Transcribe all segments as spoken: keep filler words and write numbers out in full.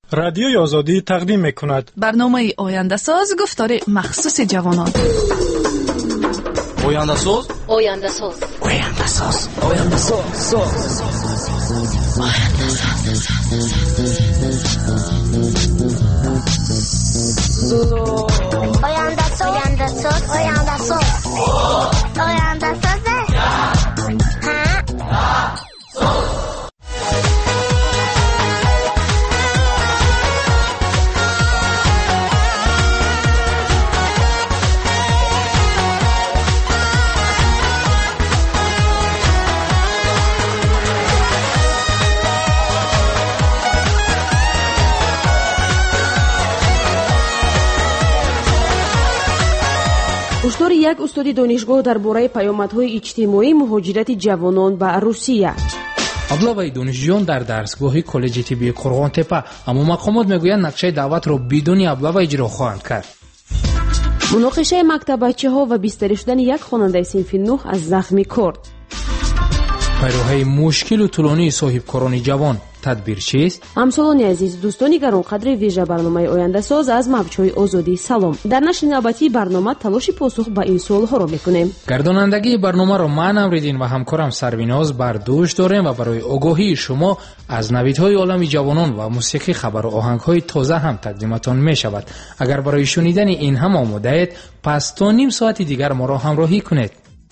رادیوی آزادی تقدیم می‌کند برنامه آینده ساز گفتار مخصوص جوانان. آینده ساز آینده ساز آینده ساز آینده ساز آینده ساز آینده ساز آینده ساز آینده ساز ҳушдори як устоди донишгоҳ дар бораи паёмадҳои иҷтимоӣ муҳоҷирати ҷавонон ба Русия. аблаваи донишҷӯён дар дарсгоҳи коллеҷи тиббии Қурғонтепа аммо мақомот мегӯянд нақшаи даъватро бидуни аблава иҷро хоҳанд кард. муноқишаи мактабачаҳо ва бистарӣ шудани як хонандаи синфи нӯҳ аз захми корд. пайроҳаи мушкилу тӯлонии соҳибкорони ҷавон тадбир чист? ҳамсолони азиз, дӯстони гаронқадри вижа барномаи ояндасоз аз мавҷҳои озодӣ салом. дар нашри навбатии барнома талоши посух ба ин суолҳоро мекунем. гардонандагии барномаро ман Амриддин ва ҳамкорам Сарвиноз бар дӯш дорем ва барои огоҳии шумо аз навидҳои олами ҷавонон ва мусиқӣ хабару оҳангҳои тоза ҳам тақдиматон мешавад. агар барои шунидани ин ҳам омодаед, пас то ним соати дигар моро ҳамроҳӣ кунед.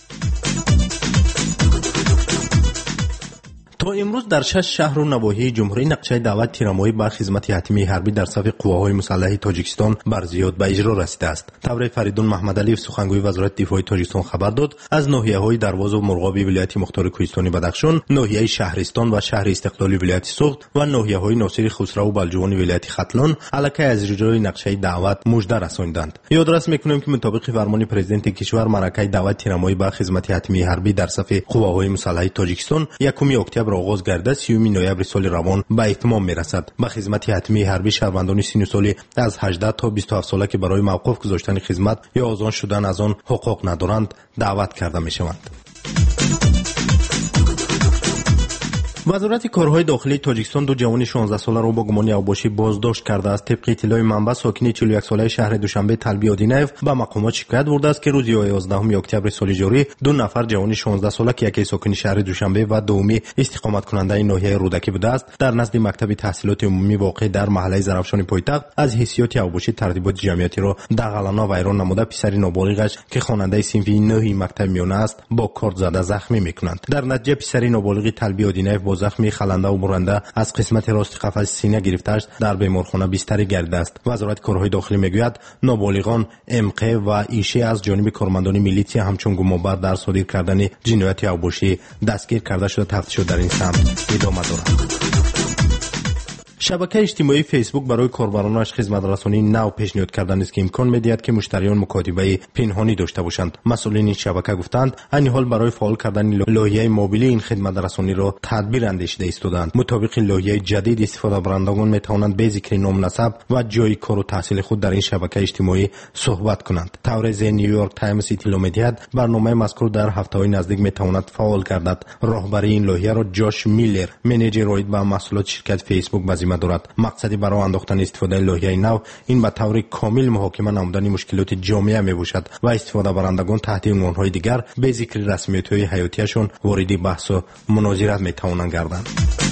تا امروز در شش شهر و نواحی جمهوری نقشه دعوت تیرمایی بر خدمت حتمی حربی در صف قواهای مسلح تاجیکستان بر زیاد به اجرا رسیده است. طبر فریدون محمدعلی سخنگوی وزارت دفاع تاجیکستان خبر داد از ناحیه‌های درواز و مرغاب ولایت مختار کوهستانی بدخشان، ناحیه شهرستان و شهر استقلالی ولایت سوخت و ناحیه‌های ناصر خسرو و بلجوان ولایت ختلان علاقه از اجرای نقشه دعوت مژده رساندند. یادرس می‌کنیم که مطابق فرمان پرزیدنت کشور مرکه دعوت تیرمایی بر خدمت حتمی حربی در صف قواهای مسلح تاجیکستان یکم اکتبر آغاز گردد سیوم نوامبر سال روان به اتمام میرسد. به خدمت حتمی حربی شهروندان سن سالی از هجده تا بیست و هفت ساله که برای موقوف گذاشتن خدمت یا آزاد شدن از آن حقوق ندارند دعوت کرده میشوند. وزارت کارهای داخلی تاجیکستان دو جوان شانزده ساله را با گمان یواشی بازداشت کرده است. طبق اطلاع منبع ساکن چهل و یک ساله شهر دوشنبه طلبی آدینایف به مقامات شکایت برده است که روز یازدهم اکتبر سال جاری دو نفر جوان شانزده ساله که یکی ساکن شهر دوشنبه و دومی استقامت کننده ناحیه رودکی بوده است در نزد مکتب تحصیلات عمومی واقع در محله زرافشان پایتخت از حیثیت یواشی ترتیبات جمعیتی را دغلانه ویران نموده پسر نابالغش که خواننده صنف نه مکتب میانه است با کارد زده زخمی میکنند. در نتیجه پسر نابالغ طلبی آدینایف با زخمی خلنده و برنده از قسمت راست قفس سینه گرفته‌اش در بیمارخانه بستری گردیده است. وزارت کارهای داخلی میگوید نابالغان امقه و ایشه از جانب کارمندان میلیتیا همچون گمانبر در صادر کردن جنایت یواشی دستگیر کرده شده. تفتیش در این سمت ادامه دارد. شبکه اجتماعی فیسبوک برای کاربرانش خدمت رسانی نو پیشنهاد کردن است که امکان می‌دهد که مشتریان مکاتبه پنهانی داشته باشند. مسئولین این شبکه گفتند این حال برای فعال کردن لایحه موبیلی این خدمت رسانی را تدبیر اندیشیده ایستادند. مطابق این لایحه جدید استفاده برندگان می‌توانند به ذکر نام نسب و جای کار و تحصیل خود در این شبکه اجتماعی صحبت کنند. طور نیویورک تایمز اطلاع می‌دهد برنامه مذکور در هفته‌های نزدیک می‌تواند فعال گردد. راهبری این لایحه را جاش میلر منیجر راید به محصولات شرکت فیسبوک بزیمه دارد. مقصدی برای انداختن استفاده لایحه نو این به طور کامل محاکمه نمودن مشکلات جامعه میباشد و استفاده برندگان تحت عنوان‌های دیگر به ذکر رسمیت‌های حیاتیشون وارد بحث و مناظرت میتوانند گردند.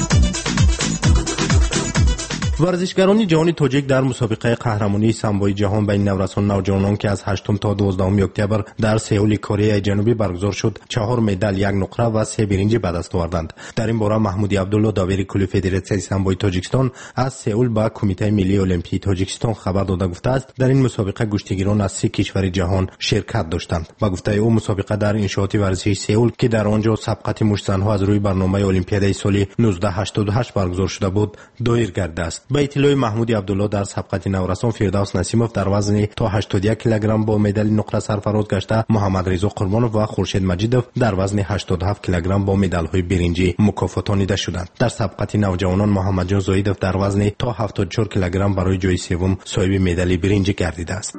ورزشگران جهانی تاجیک در مسابقه قهرمانی سامبوی جهان بین نورسان نوجوانان که از هشتم تا دوازدهم اکتبر در سئول کره جنوبی برگزار شد چهار مدال، یک نقره و سه برنج به دست آوردند. در این باره محمودی عبدالله داوری کل فدراسیون سامبوی تاجیکستان از سئول به کمیته ملی المپیک تاجیکستان خبر داده گفته است در این مسابقه گشتیگیران از سه کشور جهان شرکت داشتند. با گفته او مسابقه در انشاءات ورزشی سئول که در آنجا سبقت مشت‌زن‌ها از روی برنامه المپیاد سال نوزده هشتاد و هشت برگزار شده بود دایر گردیده است. با اطلاع محمودی عبدالله در سبقت نورسان فردوس نسیموف در وزن تا هشتاد و یک کیلوگرم با مدال نقره سرفراز گشته، محمد رضا قربانوف و خورشید مجیدوف در وزن هشتاد و هفت کیلوگرم با مدال‌های برنجی مکافاتانیده شدند. در سبقت نوجوانان محمد جان زاهدوف در وزن تا هفتاد و چهار کیلوگرم برای جای سوم صاحب مدال برنجی گردیده است.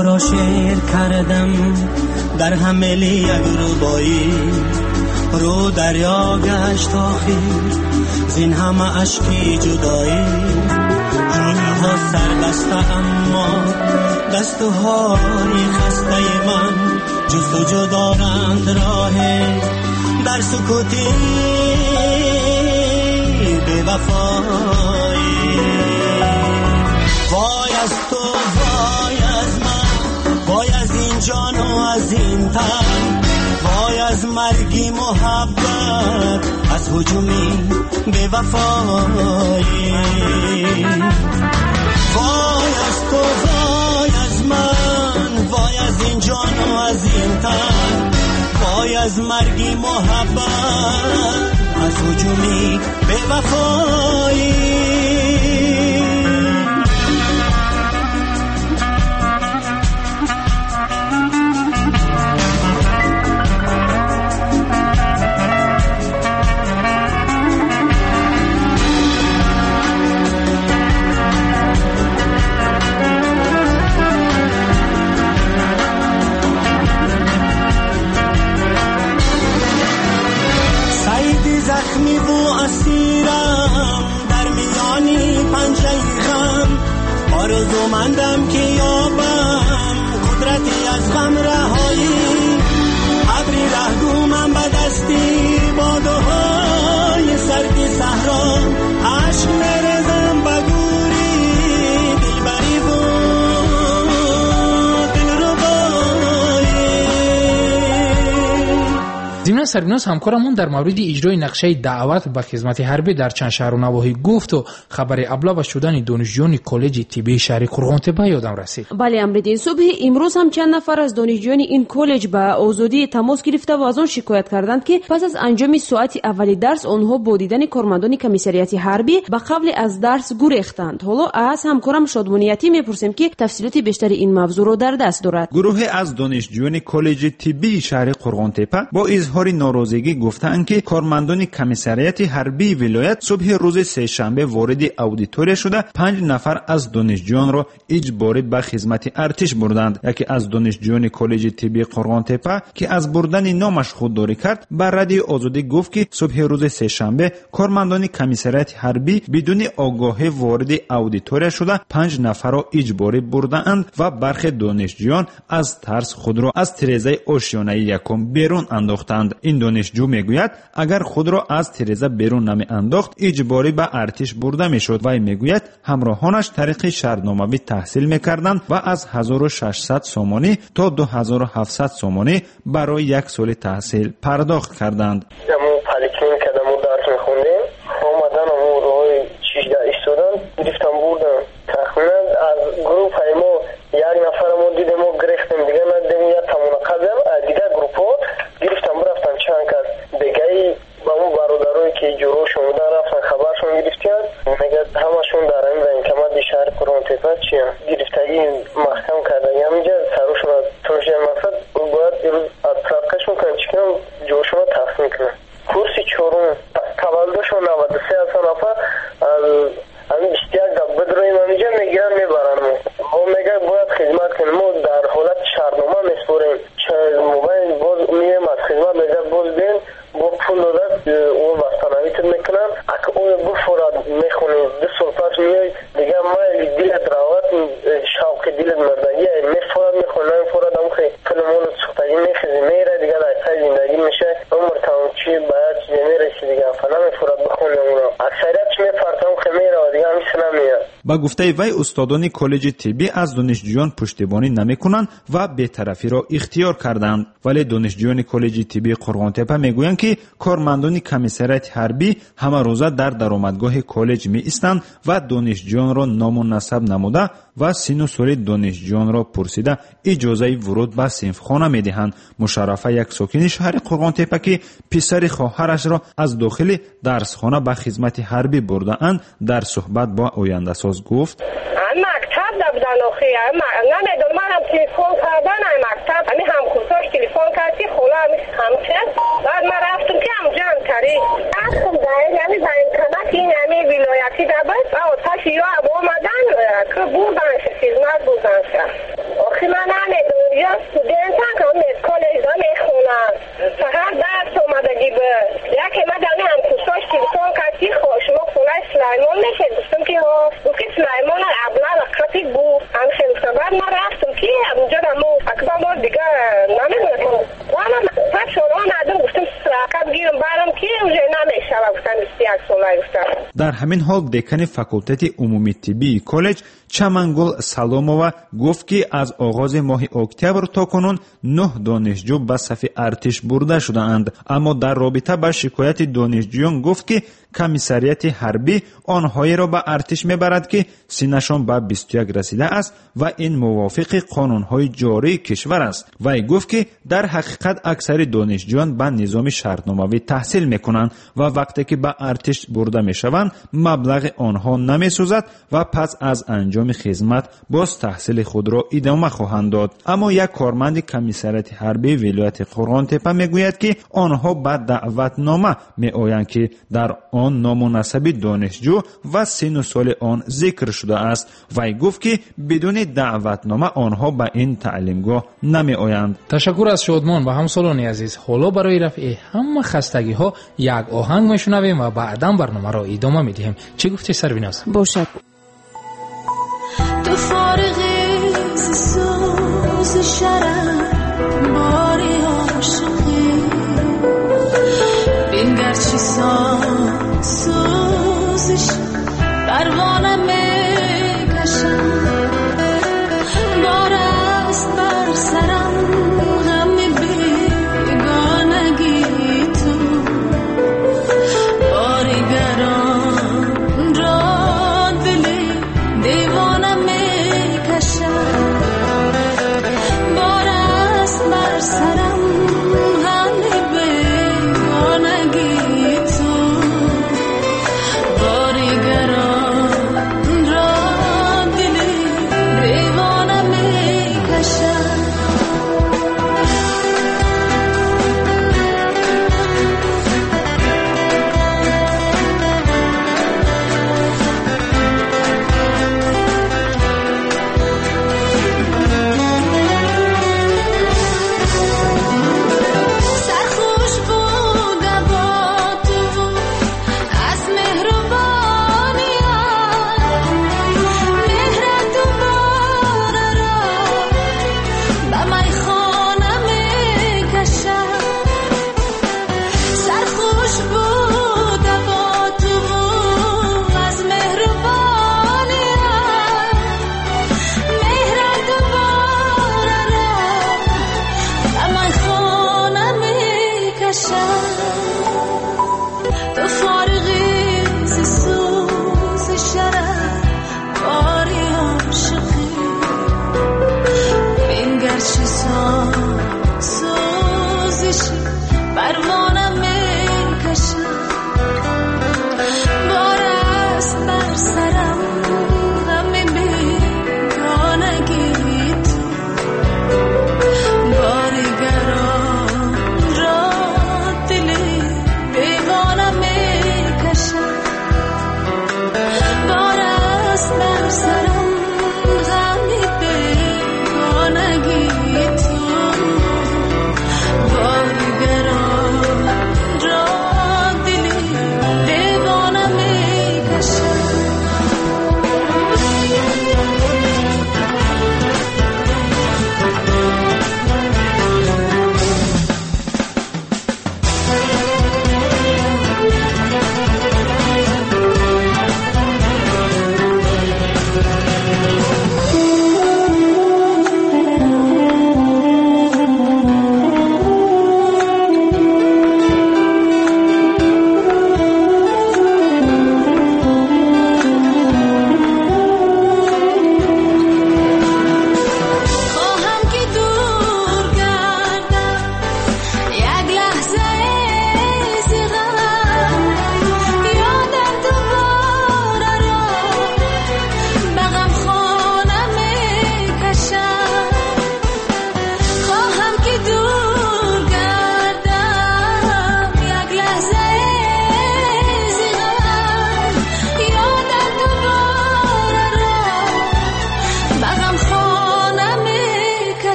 ها را شعر کردم در حمل یک ربایی، رو دریا گشت آخر زین همه عشقی جدایی. روزها سر بسته اما دستوهای خسته من جستجو دارند راه در سکوتی بے وفایی. وای از تو وای از من، وای از این جان و از این تن، وای از مرگی محبت، از هجومی بے وفایی. وای از تو وای از من، وای از این جان و از این تن، وای از مرگی محبت، از هجومی بے وفایی. زخمی و اسیرم در میانی پنجه غم، آرزومندم که یابم قدرتی از غم رهایی. ابری رهگو من به دستی بادوهای سردی صحرا، عشق میرزم به گوری دلبری و ضمن سربیناز همکارمون در مورد اجرای نقشه دعوت به خدمت حربی در چند شهر و نواحی گفت و خبر ابلاغ شدن دانشجویان کالج طبی شهر قرغان‌تپه یادم رسید. بله امریدین، صبح امروز هم چند نفر از دانشجویان این کالج به آزادی تماس گرفته و از آن شکایت کردند که پس از انجام ساعت اولی درس آنها با دیدن کارمندان کمیسریات حربی به قبل از درس گریختند. حالا از همکارم شادمانیتی میپرسیم که تفصیلات بیشتر این موضوع رو در دست دارد. گروه از دانشجویان کالج طبی شهر قرغان‌تپه با اظهار ناراضگی گفتند که کارمندان کمیسریات حربی ولایت صبح روز سه شنبه وارد اودیتوریا شده پنج نفر از دانشجویان را اجباری به خدمت ارتش بردند. یکی از دانشجویان کالج طبی قرغان‌تپه که از بردن نامش خودداری کرد به رادیو آزادی گفت که صبح روز سه شنبه کارمندان کمیسریات حربی بدون آگاهی وارد اودیتوریا شده پنج نفر را اجباری بردند و برخی دانشجویان از ترس خود را از تیرزه آشیانه یکم بیرون انداختند. این دانشجو میگوید اگر خود را از تیرزه بیرون نمی انداخت اجباری به ارتش برده میشد. و میگوید همراهانش طریق شرطنامه‌ای تحصیل میکردند و از هزار و ششصد سومانی تا دو هزار و هفتصد سومانی برای یک سال تحصیل پرداخت کردند. دمو پالیکلینیک کدمو درس میخوندیم، اومدن امو روی شیشده ایستادن گرفتم بردن. تقریبا از گروپ ما یک نفرمو دیدم و گرفتیم، دیگه ندیدیم یک تمونه قدم دیگه گروپو گرفتم برفتن چند کس دیگه با اون برادرایی که جورو شمودن رفتن خبرشون گرفتن، میگه همشون در این رنگ کمد شهر قرغان‌تپه چیه گرفتگی محکم کردن. همینجا سروشون از توشه مقصد باید روز اطلاقشون کنن چکنم جوشون رو تقسیم کنن. کورسی چورون تولدشون نود و سه اصلا نفر از همین اشتیاق دا بدرویم همینجا میگیرن میبرن. ما میگه باید خدمت کنیم، ما در حالت شرطنامه میسپوریم، موبایل باز میگیم از خدمت میگه باز بین با پول دادت اون بستانویتت میکنن. اگه اون بفورد میخونی دو سال پس میای دیگه مایل دیلت راوت شوق دیلت مردگی میفورد میخونه میفورد هم خیلی پلمون سختگی میخیزی میره دیگه لایقه زندگی میشه عمر تمام چی باید چیزی میرسی دیگه فنا میفورد بخونه اونو اکثریت چی میپرتم خیلی میره و دیگه همیشه نمیاد. با گفته وی استادان کالج طبی از دانشجویان پشتیبانی نمیکنند و بی‌طرفی را اختیار کردند. ولی دانشجویان کالج طبی قرغان‌تپه میگویند که کارمندان کمیسریات حربی همه روزه در درآمدگاه کالج می ایستند و دانشجویان را نام و نسب نموده و سن و سال دانشجویان را پرسیده اجازه ورود به صنفخانه می دهند. مشرفه یک ساکن شهر قرغان‌تپه که پسر خواهرش را از داخل درسخانه به خدمت حربی برده اند در صحبت با آینده ساز گفت مکتب دبدن آخی نمیدونم من هم تلفن کردن های مکتب همی هم خودش تلفن کردی خوله همی همچه بعد من رفتم که هم جمع کردی رفتم دایل همی زنگ کنک این همی ولایتی دبد و آتش یا هم آمدن که بردنش خدمت بردنش آخی من استودنتان که همه کالج دا میخونن فقط درس اومدگی به یکی من در هم کورساش تلفن کسی خواه شما خونه سلیمان میشه گفتم که ها گفت سلیمان ابلا رقتی بود هم خیلی بعد ما رفتم که اونجا دمو اکبر ما دیگه نمیدونم وانا پس شما ندم گفتم رقب گیرم برم که اونجا نمیشه و گفتم بیستی یک ساله گفتم. در همین حال دکان فاکولتت عمومی طبی کالج چمنگل سلامова گفت که از آغاز ماه اکتبر تا کنون نه دانشجو به صف ارتش برده شدند، اما در رابطه با شکایت دانشجویان گفت که کمیسریت حربی آنهایی را به ارتش میبرد که سینشان به بیست و یک رسیده است و این موافق قانونهای جاری کشور است. وی گفت که در حقیقت اکثر دانشجویان به نظام شرطنامه‌ای تحصیل میکنند و وقتی که به ارتش برده میشوند مبلغ آنها نمیسوزد و پس از انجام خدمت باز تحصیل خود را ادامه خواهند داد. اما یک کارمند کمیسریت حربی ولایت قرغان تپه میگوید که آنها به دعوتنامه میآیند که در آن نام و نسب دانشجو و سن و سال آن ذکر شده است. وی گفت که بدون دعوتنامه آنها به این تعلیمگاه نمی آیند. تشکر از شادمان و همسالانی عزیز. حالا برای رفع همه خستگی ها یک آهنگ میشنویم و بعدا برنامه را ادامه میدیم. چی گفتی سربیناز؟ باشد. تو فارغی سوز شرم باری عاشقی بینگر چی سان سوزش پروانه میکشم بار است بر سرم غم بیگانگی تو باریگران را دلی دیوانه میکشم بار است بر سرم غم بیگانگی تو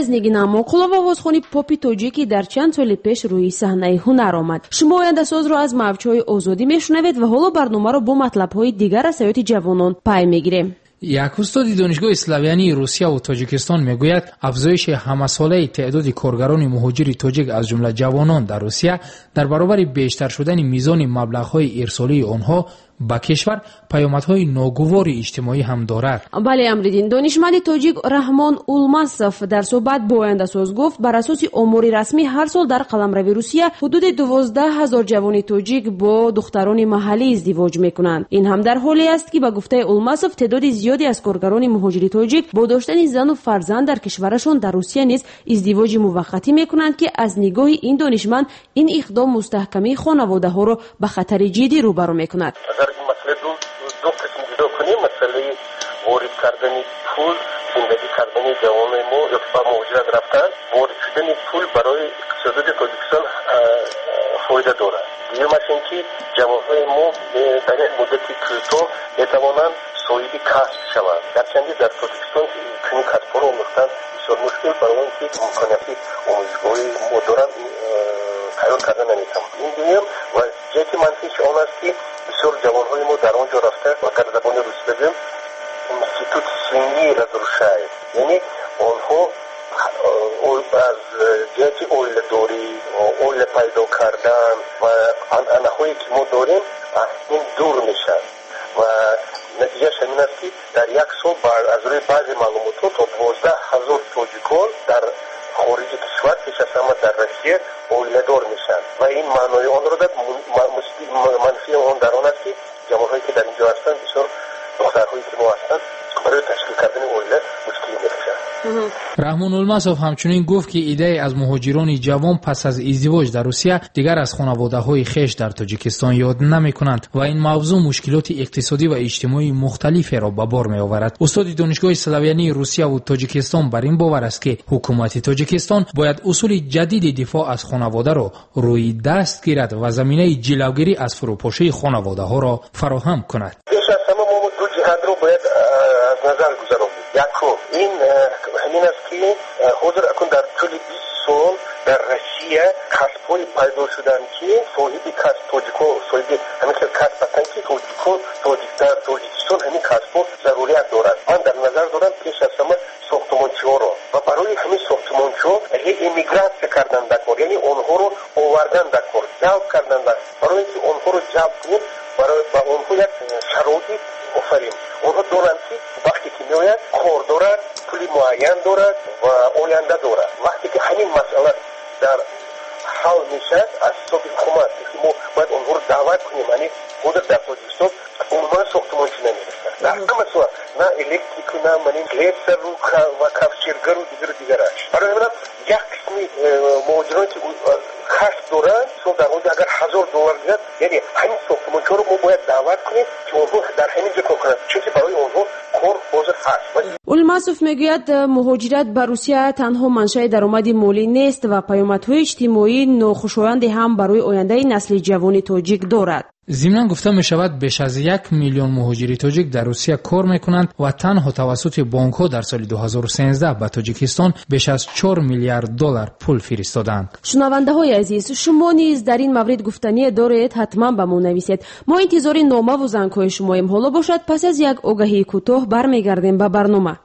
از نگین اماقلو و آوازخوانی پاپ تاجیکی در چند سال پیش روی صحنه هنر آمد. شما آینده ساز را از موجهای آزادی میشنوید و حالا برنامه را با مطلب‌های دیگر از حیات جوانان پی میگیریم. یک استاد دانشگاه اسلاویانی روسیه و تاجیکستان میگوید افزایش همساله تعداد کارگران مهاجر تاجیک از جمله جوانان در روسیه در برابر بیشتر شدن میزان مبلغ‌های ارسالی آنها با کشور پیامدهای ناگوار اجتماعی هم دارد. بله امریدین، دانشمند تاجیک رحمان اولماسوف در صحبت با آینده ساز گفت بر اساس آمار رسمی هر سال در قلمرو روسیه حدود دوازده هزار جوان تاجیک با دختران محلی ازدواج میکنند. این هم در حالی است که با گفته اولماسوف تعداد زیادی از کارگران مهاجر تاجیک با داشتن زن و فرزند در کشورشان در روسیه نیز ازدواج موقتی میکنند که از نگاه این دانشمند این اقدام مستحکمی خانواده ها را به خطر جدی روبرو میکند. این مسئله دو دو قسم جدا کنیم، مسئله وارد کردن پول، زندگی کردن جوان ما یا با مهاجرت رفتن، وارد شدن پول برای اقتصاد تاجیکستان فایده دارد. دومش اینکه جوانهای ما در یک مدت کوتاه میتوانند صاحب کسب شوند. گرچه در تاجیکستان چنین کسب‌ها را آموختن بسیار مشکل برای اینکه امکاناتی آموزشگاهی ما دارند تیار کردن نمیتوانند. این دوم و جهت منفیش آن است که بسیار جوانهای ما در آنجا رفته و در زبان روسی بگیم اینستیتوت سنگی رزرشای، یعنی آنها از جهت اویل داری اویل پیدا کردن و انهایی که ما داریم از این دور میشن و نتیجه همین است که در یک سال از روی بعضی معلومات تا دوازده هزار تاجیکان در خارج کشور پیش از همه در روسیه اویلدار میشن و این معنای آن را دارد. منفی آن در آن است که جوانهایی که در اینجا هستند بسیار دخترهایی که ما هستند برای تشکیل کردن اویله مشکلی میکشند. رحمان اولماسوف همچنین گفت که ایده از مهاجران جوان پس از ازدواج در روسیه دیگر از خانواده‌های خویش در تاجیکستان یاد نمی‌کنند و این موضوع مشکلات اقتصادی و اجتماعی مختلفی را به بار می‌آورد. استاد دانشگاه اسلاویانی روسیه و تاجیکستان بر این باور است که حکومت تاجیکستان باید اصول جدید دفاع از خانواده را روی دست گیرد و زمینه جلوگیری از فروپاشی خانواده‌ها را فراهم کند. دو جهت رو باید از نظر گذارم. یک این همین است که حاضر اکن در طول بیست سال در روسیه کسب‌های پیدا شدن که صاحب کسب تاجیکو صاحب همین که کسب هستند که تاجیکو تاجیک در تاجیکستان همین کسب‌ها ضروریت دارد. من در نظر دارم پیش از همه ساختمانچی‌ها را و برای همین ساختمانچی‌ها یک امیگرات کردن در کار، یعنی آنها رو آوردن در کار، جلب کردن در برای اینکه آنها رو جلب کنیم برای با آنها یک شرایط آفرین. آنها دارند که وقتی که میآید کار دارد، پولی معین دارد و آینده دارد. وقتی که همین مسئله در حل میشه از حساب حکومت که ما باید آنها رو دعوت کنیم، یعنی خود در تاجیکستان عموما ساختمانچی نمیرسن در همه صورت، نه الکتریک نه منی گلیسر رو و کفشیرگر و دیگر دیگرش. برای همین یک قسمی مهاجرانی که کسب دارن چون در اونجا اگر هزار دلار بیاد، یعنی همین ساختمانچی رو ما باید دعوت کنیم که اونها در همین جا کار کنند، چون که برای اونها کار حاضر هست. اولماسوف میگوید مهاجرت به روسیه تنها منشأ درآمد مالی نیست و پیامدهای اجتماعی ناخوشایندی هم برای آینده نسل جوان تاجیک دارد. ضمناً گفته می شود بیش از یک میلیون مهاجر تاجیک در روسیه کار می کنند و تنها توسط بانک ها در سال دو هزار و سیزده به تاجیکستان بیش از چهار میلیارد دلار پول فرستادند. شنونده های عزیز، شما نیز در این مورد گفتنی دارید، حتما به ما نویسید. ما انتظار نامه و زنگ های شماییم. حالا باشد پس از یک آگهی کوتاه برمیگردیم به برنامه.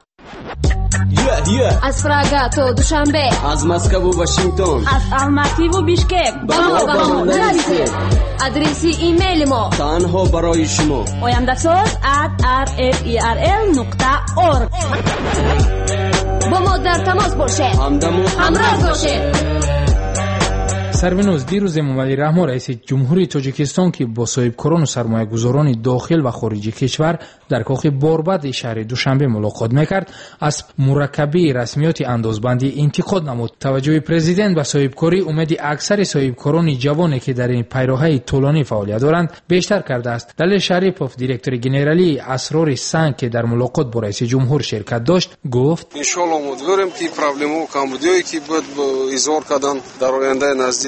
Yeah, yeah. از پراگا تا دوشنبه، از مسکو و واشنگتن، از الماتی و بیشکک با ما با ما نویسید. آدرس ایمیل ما تنها برای شما oyandasaz at r f e r l نقطه org. با ما در تماس باشید، همراه باشید. سربنوز دیروز امامعلی رحمان رئیس جمهوری تاجیکستان که با صاحبکاران و سرمایه‌گذاران داخل و خارجی کشور در کاخ باربد شهر دوشنبه ملاقات میکرد، از مرکبه رسمیات اندازبندی انتقاد نمود. توجه پرزیدنت به صاحبکاری امید اکثر صاحبکاران جوانی که در این پیراهه طولانی فعالیت دارند بیشتر کرده است. دلیل شریپوف دیرکتور گنرالی اسرار سنگ که در ملاقات با رئیس جمهور شرکت داشت گفت: ان شاء الله امیدواریم که پرابلم و کمبودیایی که بود ایزار کردن در آینده نزدیک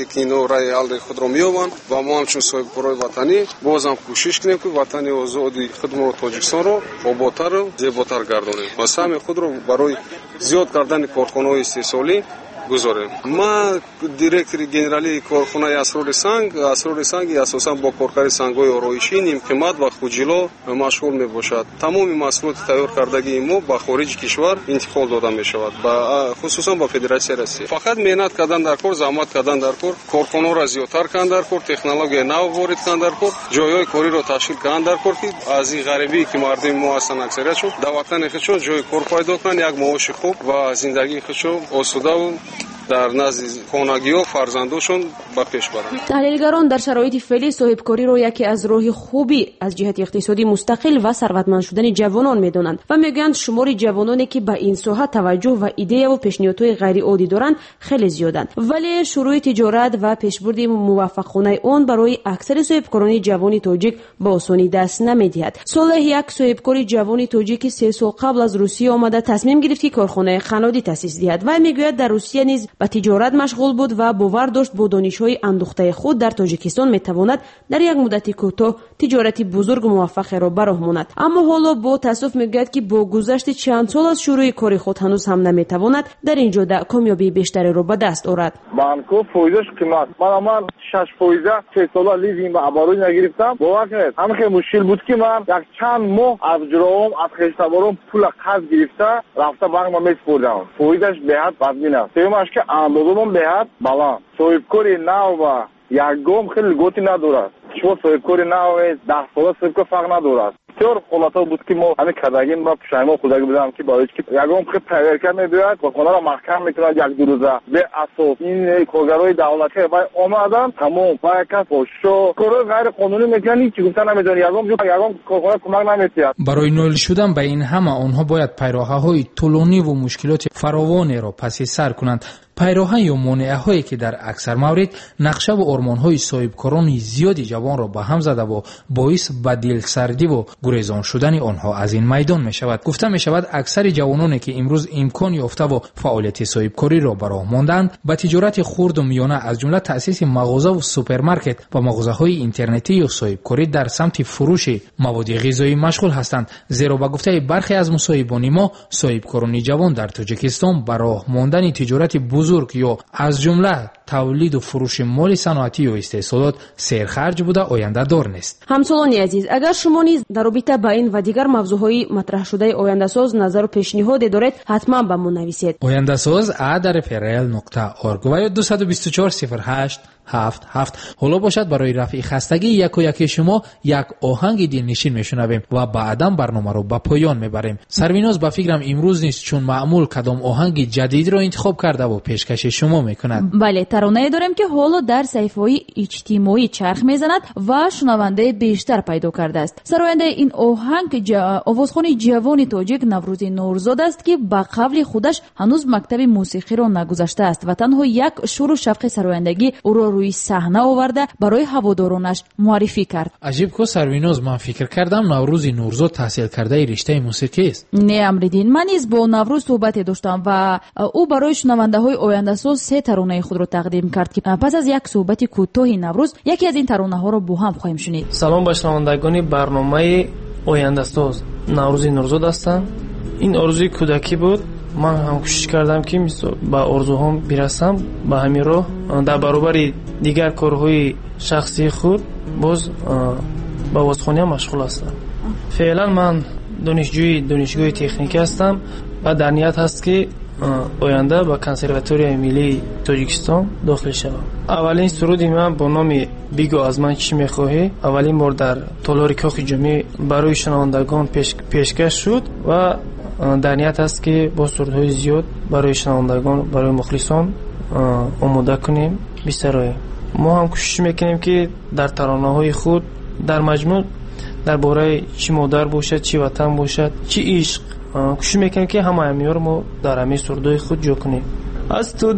که اینا رای حل خود را میابند و ما همچون صاحبکارای وطنی باز هم کوشش کنیم که وطن آزادی خودمون تاجیکستان رو آبادتر و زیباتر گردانیم و سهم خود رو برای زیاد کردن کارخانه‌های استحصالی گذاریم. ما دیرکتور گنرالی کارخانه اسرار سنگ اسرار سنگ اساسا با کارکار سنگ‌های آرایشی نیم قیمت و خودجلو مشغول میباشد. تمام محصولات تیار کردگی ما با خارج کشور انتقال داده میشود، با خصوصا با فدراسیون روسیه. فقط مهنت کردن در کار، زحمت کردن در کار، کارخانه را زیادتر کردن در کار، تکنولوژی نو وارد کردن در کار، جایهای کاری را تشکیل کردن در کار که از این غریبی که مردم ما هستند اکثریتشون در وطن خودشون جای کار پیدا کنند، یک معاش خوب و زندگی خودشون آسوده و در نزد خانگی و فرزنداشون به پیش برند. تحلیلگران در شرایط فعلی صاحبکاری را یکی از راه خوبی از جهت اقتصادی مستقل و ثروتمند شدن جوانان میدانند و میگویند شمار جوانانی که به این ساحت توجه و ایده و پیشنهادهای غیر عادی دارند خیلی زیادند، ولی شروع تجارت و پیشبرد موفقانه آن برای اکثر صاحبکاران جوان تاجیک به آسانی دست نمیدهد. صالح یک صاحبکار جوان تاجیک سه سال قبل از روسیه آمده تصمیم گرفت که کارخانه خانوادی تأسیس دهد و میگوید در روسیه نیز به تجارت مشغول بود و باور داشت با دانش‌های اندوخته خود در تاجیکستان میتواند در یک مدت کوتاه تجارتی بزرگ و موفق را به راه ماند. اما حالا با تاسف میگوید که با گذشت چند سال از شروع کار خود هنوز هم نمیتواند در اینجا در کامیابی بیشتری را به دست آورد. بانکو فایدهش قیمت من من شش فایده سه سال لیزینگ و ابروی نگرفتم. باور کنید همین خیلی مشکل بود که من یک چند ماه از جرام از خشتبارم پول قرض گرفته رفته بانک ما میسپردم. فایدهش بهت بدبین است. سومش که اندازه‌م بهت بالا. صاحبکاری نو و یگم خیلی گوتی ندارد. شما صاحبکاری نو ده ساله صاحبکار فرق ندارد. بسیار خلاصه بود که ما همین کداگین با پشایما خداگی بدم که باید که یگم خیلی پرورکر می‌بیاد و خونه را محکم می‌کنند یک دو روزه به اساس این کارگرای دولتی باید آمدن تمام باید کس شو کارهای غیر قانونی میکنن چی گفتن نمی‌دونن یگم جو یگم کارخانه کمک نمی‌کرد. برای نویل شدن به این همه آنها باید پیراهه‌های طولانی و مشکلات فراوانی را پس سر کنند. پیراهن یا مانعه هایی که در اکثر موارد نقشه و ارمان های صاحبکاران زیادی جوان را به هم زده و باعث به دلسردی و گریزان شدن آنها از این میدان می شود. گفته می شود اکثر جوانانی که امروز امکان یافته و فعالیت صاحبکاری را به راه ماندند به تجارت خرد و میانه از جمله تأسیس مغازه و سوپرمارکت و مغازه های اینترنتی یا صاحبکاری در سمت فروش مواد غذایی مشغول هستند. زیرا به گفته برخی از مصاحبان ما صاحبکاران جوان در تاجیکستان به راه ماندن تجارت بزرگ یا از جمله تولید و فروش مال صنعتی و استحصالات سرخرج بوده آینده دار نیست. همسالانی عزیز، اگر شما نیز در رابطه با این و دیگر موضوعهای مطرح شده آینده ساز نظر و پیشنهاد دارید حتما به ما نویسید. آینده ساز ات پرل نقطه اورگ و یا دو دو چهار صفر هشت هفت هفت. حالا باشد برای رفع خستگی یک و یک شما یک آهنگ دلنشین میشنویم و بعداً برنامه رو به پایان میبریم. سرویناز با فکرم امروز نیست چون معمول کدام آهنگ جدید رو انتخاب کرده و پیشکش شما میکند. بله، ترانه داریم که حالا در صفحه‌های اجتماعی چرخ میزند و شنونده بیشتر پیدا کرده است. سراینده این آهنگ جا... آوازخوان جوان تاجیک نوروزی نورزاد است که با قبل خودش هنوز مکتب موسیقی را نگذاشته است و تنها یک شور و شوق سرایندگی او را روی صحنه آورده برای هوادارانش معرفی کرد. عجیب کو سرویناز، من فکر کردم نوروز نورزاد تحصیل کرده رشته موسیقی است. نه امریدین، من نیز با نوروز صحبت داشتم و او برای شنونده های آینده ساز سه ترانه خود را تقدیم کرد که پس از یک صحبت کوتاه نوروز یکی از این ترانه ها را با هم خواهیم شنید. سلام به شنوندگان برنامه آینده ساز. نوروز نورزاد هستم. این آرزوی کودکی بود. من هم کوشش کردم که به آرزوهام برسم. به همین راه در برابر دیگر کارهای شخصی خود باز به آوازخوانی مشغول هستم. فعلا من دانشجوی دانشگاه تکنیکی هستم و در نیت هست که آینده به کنسرواتوری ملی تاجیکستان داخل شوم. اولین سرودی من با نام بیگو از من چی میخواهی اولین بار در تالار کاخ جمعی برای شنوندگان پیش پیشکش شد و در نیت است که با سرودهای زیاد برای شنوندگان برای مخلصان آماده کنیم. بیشتر ما هم کوشش میکنیم که در ترانه‌های خود در مجموع درباره چی مادر باشد، چی وطن باشد، چی عشق، کوشش میکنیم که همه همیار ما در همه سرودهای خود جا کنیم. از تو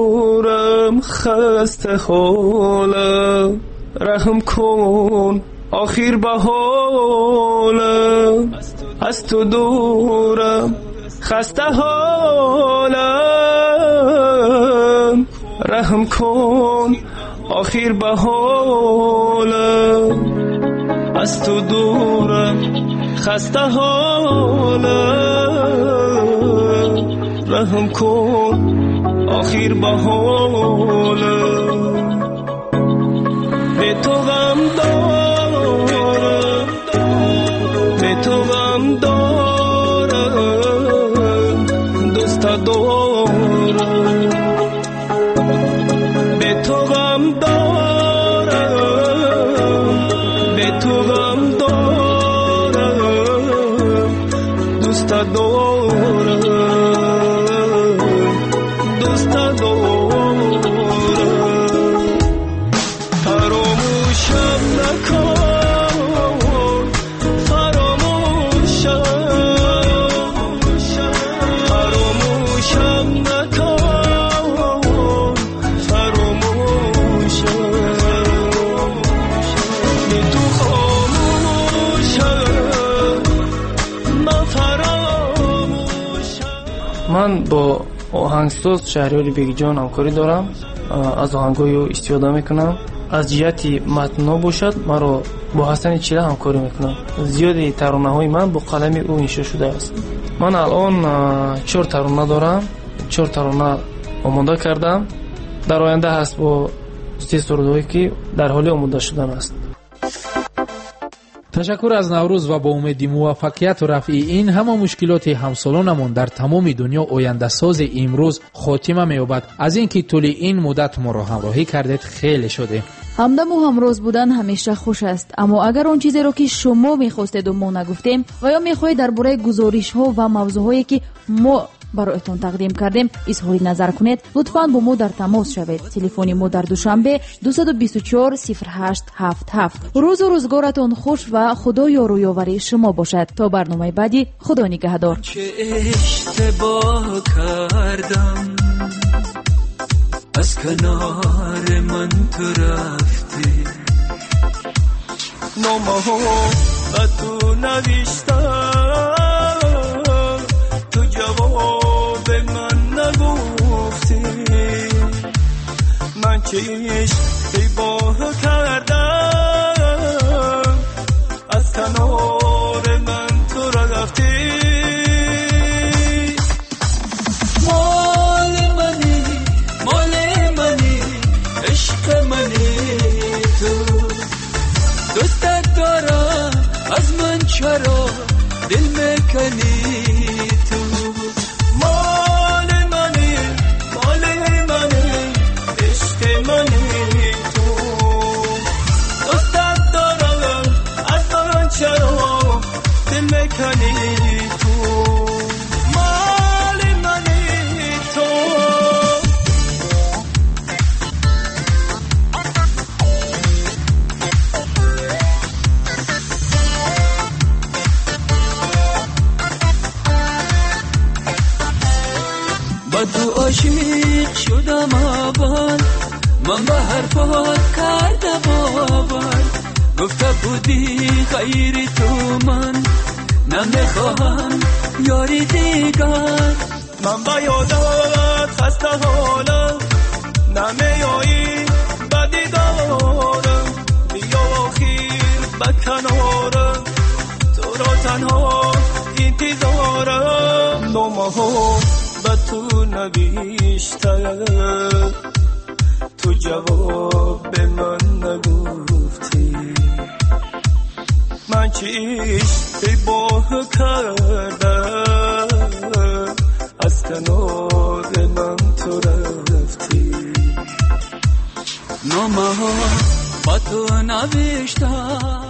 دورم خسته حالم رحم کن آخر به حالم. از تو دورم خسته حالم رحم کن آخر به حالم از تو دورم خسته حالم رحم کن آخر به حالم به تو غم دارم به تو غم دارم دوست دارم به تو غم دارم به تو غم دارم دوست دارم دوست دارم فراموشم نکن فراموشم فراموشم نکن فراموشم به تو خاموشم من فراموشم. من با آهنگساز شهریار بیگجان همکاری دارم. از آهنگای او استفاده میکنم. از جهتی متن‌ها باشد مرا با حسن چیره همکاری میکنم. زیادی ترانه های من با قلم او انشا شده است. من الان چهار ترانه دارم. چهار ترانه آماده کردم. در آینده هست با سه سرودهایی که در حال آماده شدن است. تشکر از نوروز و با امید موفقیت و رفع این همه مشکلات همسالانمون در تمام دنیا آینده ساز امروز خاتمه می‌یابد. از اینکه طول این مدت ما را همراهی کردید خیلی شده. همدم و همراز بودن همیشه خوش است، اما اگر اون چیزی رو که شما می‌خواستید و ما نگفتیم و یا می‌خواهید درباره گزارش‌ها و موضوعاتی که ما برایتون تقدیم کردیم اظهار نظر کنید، لطفاً با ما در تماس شوید. تلفن ما در دوشنبه دو دو چهار صفر هشت هفت هفت. روز و روزگارتون خوش و خدا یار و یاور شما باشد. تا برنامه بعدی، خدا نگهدار. چه اشتباه کردم از کنار من تو رفتی، نامه ها و تو نوشتم تو جواب من نگفتی. من چه اشتباه کردم از کنار من تو رفتی. مال منی مال منی عشق منی تو، دوستت دارم از من چرا دل میکنی تو. مال منی مال منی عشق منی تو، دوستت دارم از من چرا دل میکنی تو. مال منی تو. با تو عاشق شدم اول، من به حرفات کرده باور، گفته بودی خیر تو من نمیخواهم یاری دیگر. من با یادت خسته حالم، نمیایی بدی دارم، بیا آخیر به کنارم، تو را تنها انتظارم. نامه ها به تو نوشتم تو جواب به من نگفتی. من چه اشتباه کردم از کنار من تو رفتی. نامه ها با تو نوشتم